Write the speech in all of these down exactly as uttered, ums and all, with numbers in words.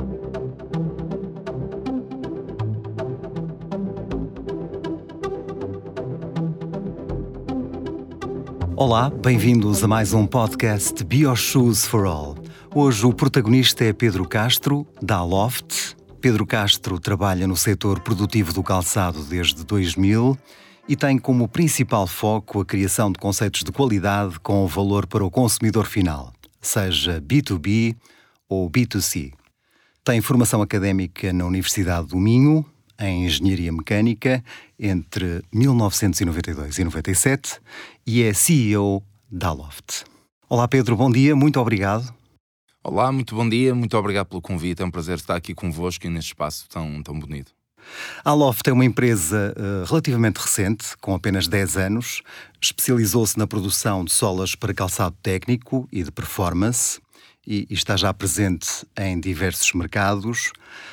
Olá, bem-vindos a mais um podcast BioShoes for All. Hoje o protagonista é Pedro Castro, da Aloft. Pedro Castro trabalha no setor produtivo do calçado desde dois mil e tem como principal foco a criação de conceitos de qualidade com valor para o consumidor final, seja B dois B ou B dois C. Tem formação académica na Universidade do Minho, em Engenharia Mecânica, entre mil novecentos e noventa e dois e noventa e sete, e é C E O da Aloft. Olá Pedro, bom dia, muito obrigado. Olá, muito bom dia, muito obrigado pelo convite, é um prazer estar aqui convosco e neste espaço tão, tão bonito. A Aloft é uma empresa uh, relativamente recente, com apenas dez anos, especializou-se na produção de solas para calçado técnico e de performance e, e está já presente em diversos mercados.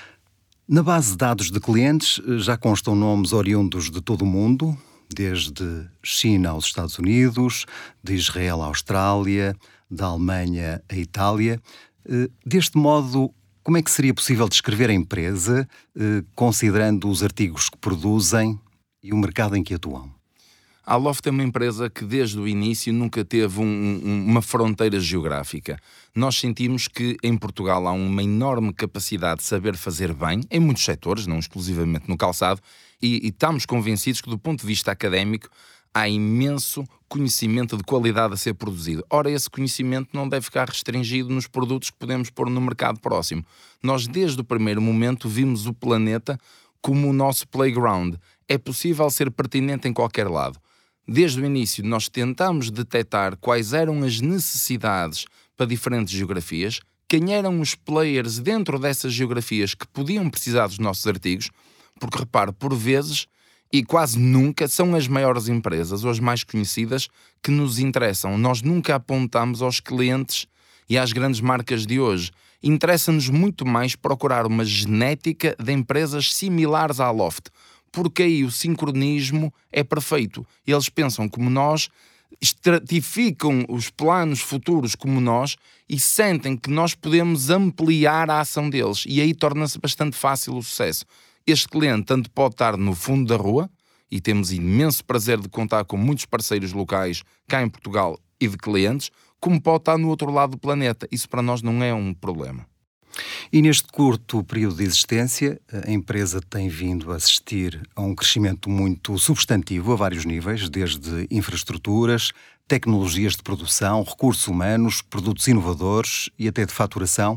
Na base de dados de clientes já constam nomes oriundos de todo o mundo, desde China aos Estados Unidos, de Israel à Austrália, da Alemanha à Itália. Deste modo, como é que seria possível descrever a empresa, considerando os artigos que produzem e o mercado em que atuam? A Aloft é uma empresa que desde o início nunca teve um, um, uma fronteira geográfica. Nós sentimos que em Portugal há uma enorme capacidade de saber fazer bem, em muitos setores, não exclusivamente no calçado, e, e estamos convencidos que do ponto de vista académico há imenso conhecimento de qualidade a ser produzido. Ora, esse conhecimento não deve ficar restringido nos produtos que podemos pôr no mercado próximo. Nós desde o primeiro momento vimos o planeta como o nosso playground. É possível ser pertinente em qualquer lado. Desde o início, nós tentamos detectar quais eram as necessidades para diferentes geografias, quem eram os players dentro dessas geografias que podiam precisar dos nossos artigos, porque, repare, por vezes, e quase nunca, são as maiores empresas ou as mais conhecidas que nos interessam. Nós nunca apontamos aos clientes e às grandes marcas de hoje. Interessa-nos muito mais procurar uma genética de empresas similares à Aloft, porque aí o sincronismo é perfeito. Eles pensam como nós, estratificam os planos futuros como nós e sentem que nós podemos ampliar a ação deles. E aí torna-se bastante fácil o sucesso. Este cliente tanto pode estar no fundo da rua, e temos imenso prazer de contar com muitos parceiros locais cá em Portugal e de clientes, como pode estar no outro lado do planeta. Isso para nós não é um problema. E neste curto período de existência, a empresa tem vindo a assistir a um crescimento muito substantivo a vários níveis, desde infraestruturas, tecnologias de produção, recursos humanos, produtos inovadores e até de faturação.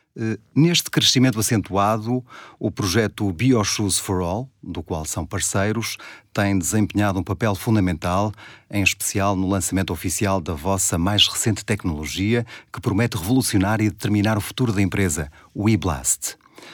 Neste crescimento acentuado, o projeto BioShoes for All, do qual são parceiros, tem desempenhado um papel fundamental, em especial no lançamento oficial da vossa mais recente tecnologia, que promete revolucionar e determinar o futuro da empresa, o eBlast.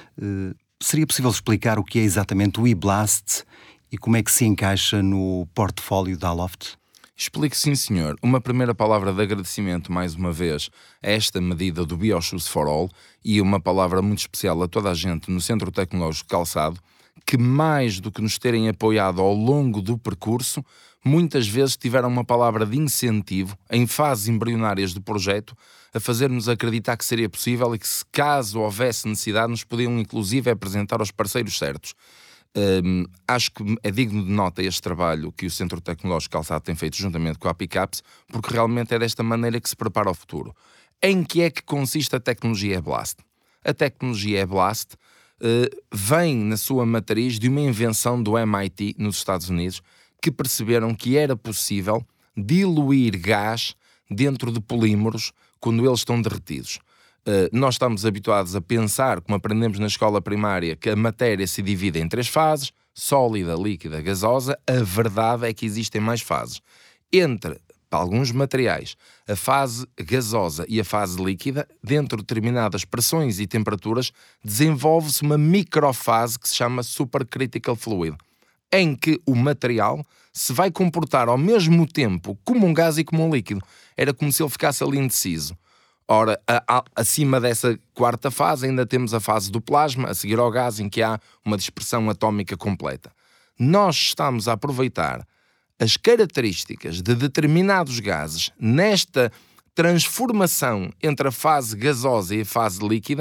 Seria possível explicar o que é exatamente o eBlast e como é que se encaixa no portfólio da Aloft? Explico sim, senhor. Uma primeira palavra de agradecimento, mais uma vez, a esta medida do BioShoes for All e uma palavra muito especial a toda a gente no Centro Tecnológico Calçado, que mais do que nos terem apoiado ao longo do percurso, muitas vezes tiveram uma palavra de incentivo, em fases embrionárias do projeto, a fazer-nos acreditar que seria possível e que, se caso houvesse necessidade, nos podiam inclusive apresentar aos parceiros certos. Um, acho que é digno de nota este trabalho que o Centro Tecnológico Calçado tem feito juntamente com a Picaps, porque realmente é desta maneira que se prepara o futuro. Em que é que consiste a tecnologia eBlast? A tecnologia eBlast uh, vem na sua matriz de uma invenção do M I T nos Estados Unidos, que perceberam que era possível diluir gás dentro de polímeros quando eles estão derretidos. Uh, nós estamos habituados a pensar, como aprendemos na escola primária, que a matéria se divide em três fases: sólida, líquida, gasosa. A verdade é que existem mais fases. Entre, para alguns materiais, a fase gasosa e a fase líquida, dentro de determinadas pressões e temperaturas, desenvolve-se uma microfase que se chama supercritical fluid, em que o material se vai comportar ao mesmo tempo como um gás e como um líquido. Era como se ele ficasse ali indeciso. Ora, a, a, acima dessa quarta fase ainda temos a fase do plasma, a seguir ao gás, em que há uma dispersão atómica completa. Nós estamos a aproveitar as características de determinados gases nesta transformação entre a fase gasosa e a fase líquida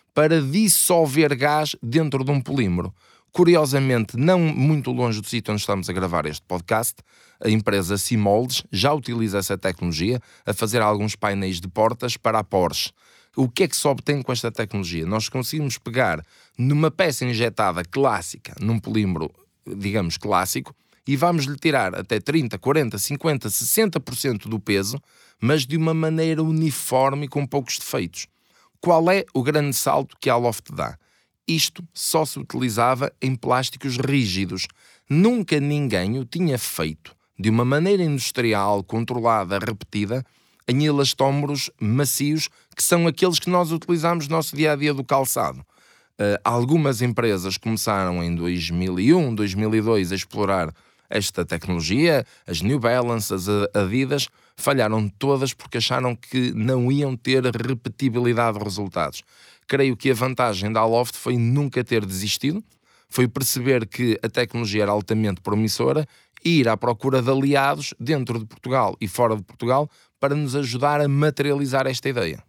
para dissolver gás dentro de um polímero. Curiosamente, não muito longe do sítio onde estamos a gravar este podcast, a empresa Simoldes já utiliza essa tecnologia a fazer alguns painéis de portas para a Porsche. O que é que se obtém com esta tecnologia? Nós conseguimos pegar numa peça injetada clássica, num polímero, digamos, clássico, e vamos-lhe tirar até trinta, quarenta, cinquenta, sessenta por cento do peso, mas de uma maneira uniforme e com poucos defeitos. Qual é o grande salto que a Aloft dá? Isto só se utilizava em plásticos rígidos. Nunca ninguém o tinha feito de uma maneira industrial, controlada, repetida, em elastómeros macios, que são aqueles que nós utilizamos no nosso dia-a-dia do calçado. Uh, algumas empresas começaram em dois mil e um, dois mil e dois a explorar esta tecnologia, as New Balance, as Adidas, falharam todas porque acharam que não iam ter repetibilidade de resultados. Creio que a vantagem da Aloft foi nunca ter desistido, foi perceber que a tecnologia era altamente promissora e ir à procura de aliados dentro de Portugal e fora de Portugal para nos ajudar a materializar esta ideia.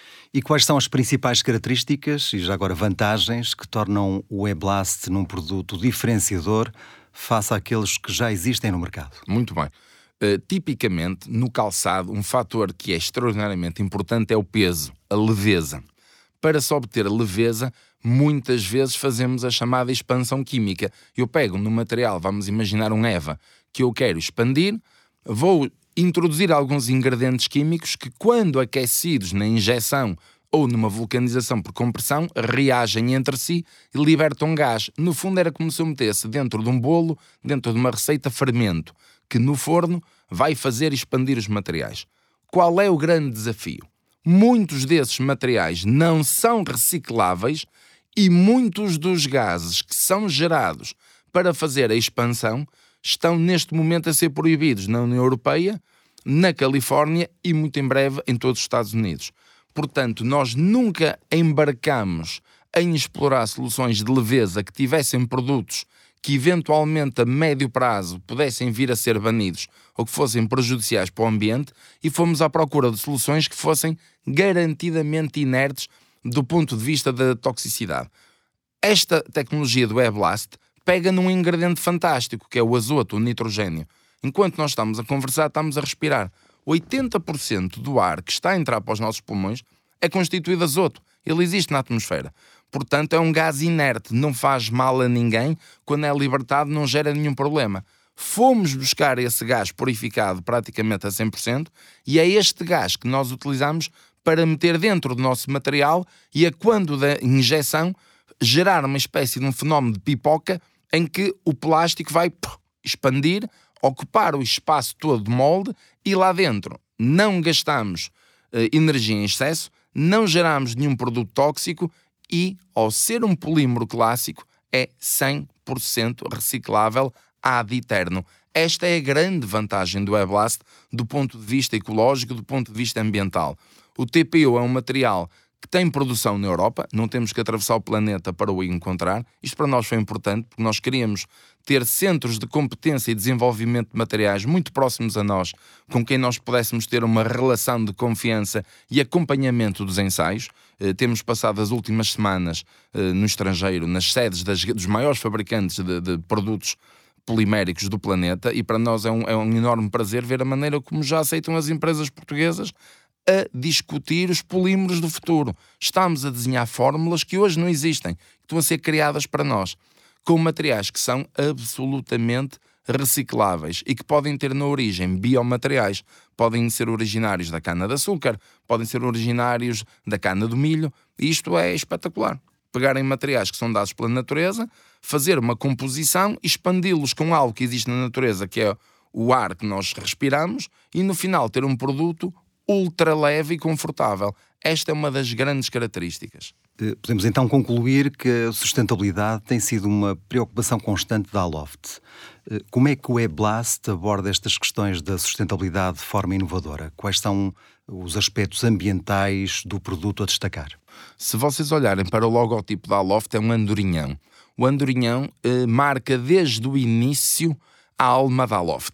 E quais são as principais características e já agora vantagens que tornam o E-Blast num produto diferenciador face àqueles que já existem no mercado? Muito bem. Uh, tipicamente, no calçado, um fator que é extraordinariamente importante é o peso, a leveza. Para se obter leveza, muitas vezes fazemos a chamada expansão química. Eu pego no material, vamos imaginar um EVA, que eu quero expandir, vou introduzir alguns ingredientes químicos que, quando aquecidos na injeção ou numa vulcanização por compressão, reagem entre si e libertam gás. No fundo era como se eu metesse dentro de um bolo, dentro de uma receita, fermento, que no forno vai fazer expandir os materiais. Qual é o grande desafio? Muitos desses materiais não são recicláveis e muitos dos gases que são gerados para fazer a expansão estão neste momento a ser proibidos na União Europeia, na Califórnia e muito em breve em todos os Estados Unidos. Portanto, nós nunca embarcamos em explorar soluções de leveza que tivessem produtos que eventualmente a médio prazo pudessem vir a ser banidos ou que fossem prejudiciais para o ambiente, e fomos à procura de soluções que fossem garantidamente inertes do ponto de vista da toxicidade. Esta tecnologia do E-Blast pega num ingrediente fantástico, que é o azoto, o nitrogênio. Enquanto nós estamos a conversar, estamos a respirar. oitenta por cento do ar que está a entrar para os nossos pulmões é constituído de azoto. Ele existe na atmosfera. Portanto, é um gás inerte, não faz mal a ninguém, quando é libertado não gera nenhum problema. Fomos buscar esse gás purificado praticamente a cem por cento e é este gás que nós utilizamos para meter dentro do nosso material e, a quando da injeção, gerar uma espécie de um fenómeno de pipoca em que o plástico vai pô, expandir, ocupar o espaço todo de molde e lá dentro não gastamos uh, energia em excesso, não geramos nenhum produto tóxico e, ao ser um polímero clássico, é cem por cento reciclável ad eterno. Esta é a grande vantagem do E-Blast do ponto de vista ecológico, do ponto de vista ambiental. O T P U é um material que tem produção na Europa, não temos que atravessar o planeta para o encontrar. Isto para nós foi importante, porque nós queríamos ter centros de competência e desenvolvimento de materiais muito próximos a nós, com quem nós pudéssemos ter uma relação de confiança e acompanhamento dos ensaios. Eh, temos passado as últimas semanas eh, no estrangeiro, nas sedes das, dos maiores fabricantes de, de produtos poliméricos do planeta, e para nós é um, é um enorme prazer ver a maneira como já aceitam as empresas portuguesas a discutir os polímeros do futuro. Estamos a desenhar fórmulas que hoje não existem, que estão a ser criadas para nós, com materiais que são absolutamente recicláveis e que podem ter na origem biomateriais. Podem ser originários da cana-de-açúcar, podem ser originários da cana do milho, e isto é espetacular. Pegarem materiais que são dados pela natureza, fazer uma composição, expandi-los com algo que existe na natureza, que é o ar que nós respiramos, e no final ter um produto ultra leve e confortável. Esta é uma das grandes características. Podemos então concluir que a sustentabilidade tem sido uma preocupação constante da Aloft. Como é que o E-Blast aborda estas questões da sustentabilidade de forma inovadora? Quais são os aspectos ambientais do produto a destacar? Se vocês olharem para o logotipo da Aloft, é um andorinhão. O andorinhão eh, marca desde o início a alma da Aloft.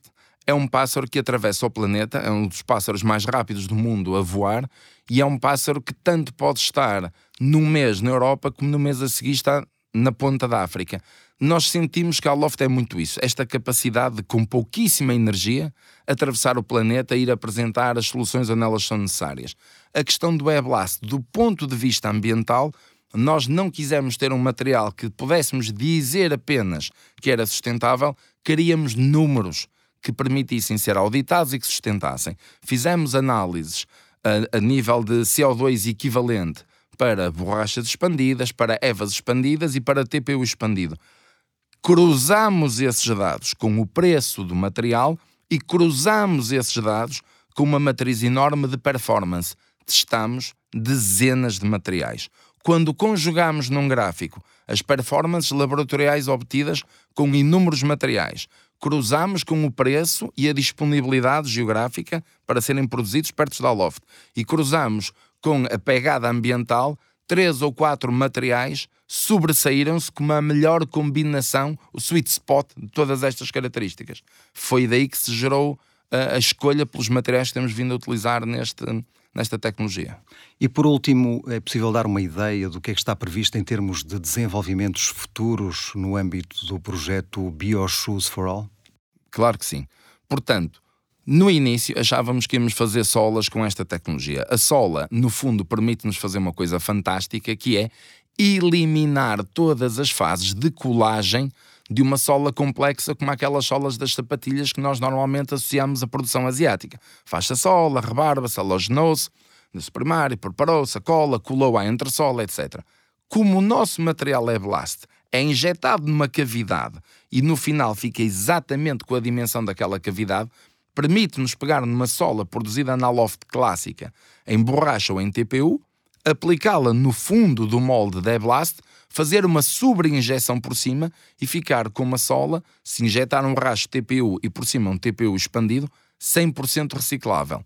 é um pássaro que atravessa o planeta, é um dos pássaros mais rápidos do mundo a voar, e é um pássaro que tanto pode estar num mês na Europa como no mês a seguir está na ponta da África. Nós sentimos que a Aloft é muito isso, esta capacidade de, com pouquíssima energia, atravessar o planeta e ir apresentar as soluções onde elas são necessárias. A questão do eBlast, do ponto de vista ambiental, nós não quisemos ter um material que pudéssemos dizer apenas que era sustentável, queríamos números que permitissem ser auditados e que sustentassem. Fizemos análises a, a nível de C O dois equivalente para borrachas expandidas, para E V As expandidas e para T P U expandido. Cruzamos esses dados com o preço do material e cruzamos esses dados com uma matriz enorme de performance. Testamos dezenas de materiais. Quando conjugamos num gráfico as performances laboratoriais obtidas com inúmeros materiais, cruzamos com o preço e a disponibilidade geográfica para serem produzidos perto da Aloft e cruzamos com a pegada ambiental, três ou quatro materiais sobressaíram-se como a melhor combinação, o sweet spot de todas estas características. Foi daí que se gerou a, a escolha pelos materiais que temos vindo a utilizar neste, nesta tecnologia. E por último, é possível dar uma ideia do que é que está previsto em termos de desenvolvimentos futuros no âmbito do projeto BioShoes for All? Claro que sim. Portanto, no início achávamos que íamos fazer solas com esta tecnologia. A sola, no fundo, permite-nos fazer uma coisa fantástica, que é eliminar todas as fases de colagem de uma sola complexa como aquelas solas das sapatilhas que nós normalmente associamos à produção asiática. Faz-se a sola, rebarba-se, halogenou-se, no primário, preparou-se, a cola, colou à entressola, etcétera. Como o nosso material eBlast é injetado numa cavidade e no final fica exatamente com a dimensão daquela cavidade, permite-nos pegar numa sola produzida na Aloft clássica, em borracha ou em T P U, aplicá-la no fundo do molde da eBlast, fazer uma sobreinjeção por cima e ficar com uma sola, se injetar um racho T P U e por cima um T P U expandido, cem por cento reciclável.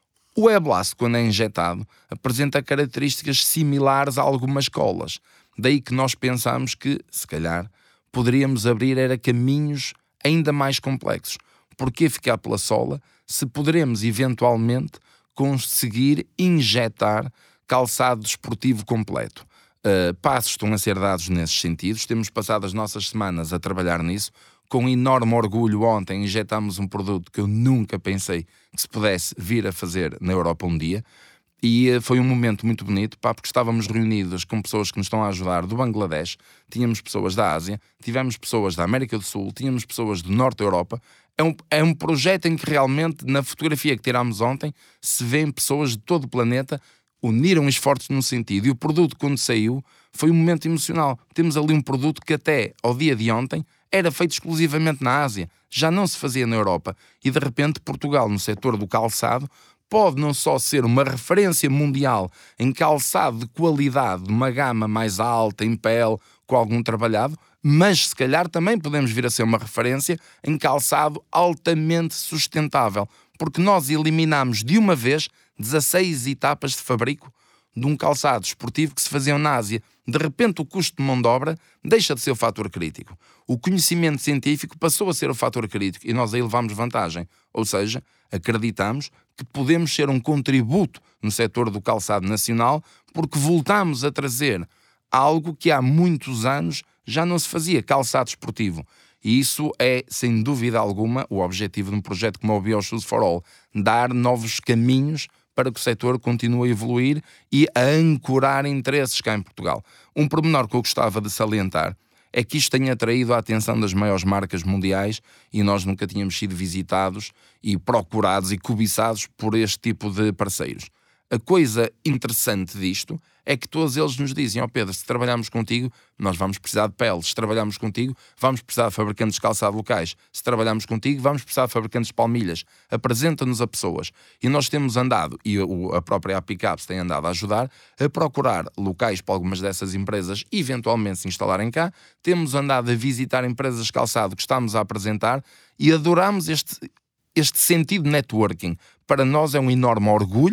O eBlast, quando é injetado, apresenta características similares a algumas colas. Daí que nós pensamos que, se calhar, poderíamos abrir era caminhos ainda mais complexos. Porquê ficar pela sola se poderemos eventualmente conseguir injetar calçado desportivo completo? Uh, passos estão a ser dados nesses sentidos. Temos passado as nossas semanas a trabalhar nisso. Com enorme orgulho, ontem injetámos um produto que eu nunca pensei que se pudesse vir a fazer na Europa um dia. E foi um momento muito bonito, pá, porque estávamos reunidos com pessoas que nos estão a ajudar do Bangladesh, tínhamos pessoas da Ásia, tivemos pessoas da América do Sul, tínhamos pessoas do Norte da Europa. É um, é um projeto em que realmente, na fotografia que tirámos ontem, se vêem pessoas de todo o planeta uniram esforços num sentido. E o produto, quando saiu, foi um momento emocional. Temos ali um produto que até ao dia de ontem era feito exclusivamente na Ásia, já não se fazia na Europa. E de repente Portugal, no setor do calçado, pode não só ser uma referência mundial em calçado de qualidade, de uma gama mais alta, em pele, com algum trabalhado, mas se calhar também podemos vir a ser uma referência em calçado altamente sustentável, porque nós eliminamos de uma vez dezasseis etapas de fabrico de um calçado esportivo que se faziam na Ásia. De repente o custo de mão de obra deixa de ser o fator crítico. O conhecimento científico passou a ser o fator crítico e nós aí levamos vantagem. Ou seja, acreditamos que podemos ser um contributo no setor do calçado nacional porque voltamos a trazer algo que há muitos anos já não se fazia, calçado esportivo. E isso é, sem dúvida alguma, o objetivo de um projeto como o BioShoes for All, dar novos caminhos para que o setor continue a evoluir e a ancorar interesses cá em Portugal. Um pormenor que eu gostava de salientar é que isto tem atraído a atenção das maiores marcas mundiais e nós nunca tínhamos sido visitados e procurados e cobiçados por este tipo de parceiros. A coisa interessante disto é que todos eles nos dizem: ó Pedro, se trabalharmos contigo, nós vamos precisar de peles. Se trabalharmos contigo, vamos precisar de fabricantes de calçado locais. Se trabalharmos contigo, vamos precisar de fabricantes de palmilhas. Apresenta-nos a pessoas. E nós temos andado, e a própria Apicaps tem andado a ajudar, a procurar locais para algumas dessas empresas eventualmente se instalarem cá. Temos andado a visitar empresas de calçado que estamos a apresentar e adoramos este, este sentido de networking. Para nós é um enorme orgulho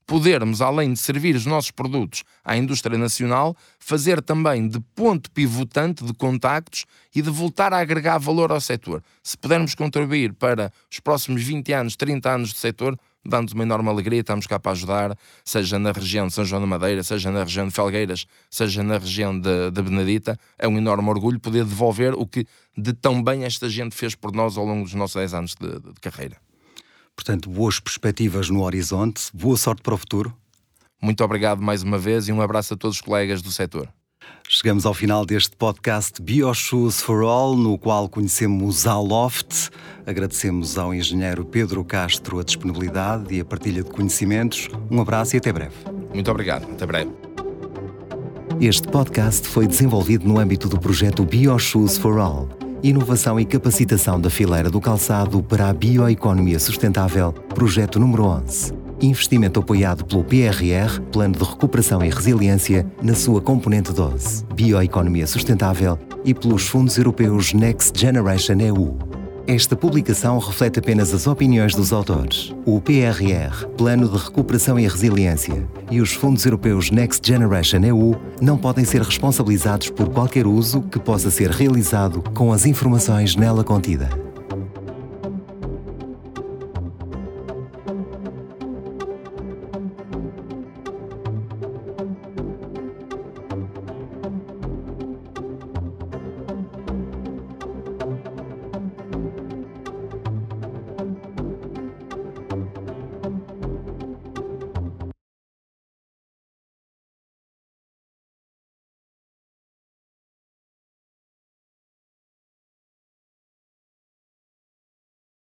podermos, além de servir os nossos produtos à indústria nacional, fazer também de ponto pivotante de contactos e de voltar a agregar valor ao setor. Se pudermos contribuir para os próximos vinte anos, trinta anos de setor, dá-nos uma enorme alegria, estamos cá para ajudar, seja na região de São João da Madeira, seja na região de Felgueiras, seja na região de, de Benedita. É um enorme orgulho poder devolver o que de tão bem esta gente fez por nós ao longo dos nossos dez anos de, de carreira. Portanto, boas perspectivas no horizonte, boa sorte para o futuro. Muito obrigado mais uma vez e um abraço a todos os colegas do setor. Chegamos ao final deste podcast BioShoes for All, no qual conhecemos a Aloft. Agradecemos ao engenheiro Pedro Castro a disponibilidade e a partilha de conhecimentos. Um abraço e até breve. Muito obrigado. Até breve. Este podcast foi desenvolvido no âmbito do projeto BioShoes for All. Inovação e capacitação da fileira do calçado para a bioeconomia sustentável, projeto número onze. Investimento apoiado pelo P R R, Plano de Recuperação e Resiliência, na sua componente doze, Bioeconomia Sustentável, e pelos fundos europeus Next Generation E U. Esta publicação reflete apenas as opiniões dos autores. O P R R, Plano de Recuperação e Resiliência, e os fundos europeus Next Generation E U não podem ser responsabilizados por qualquer uso que possa ser realizado com as informações nela contidas.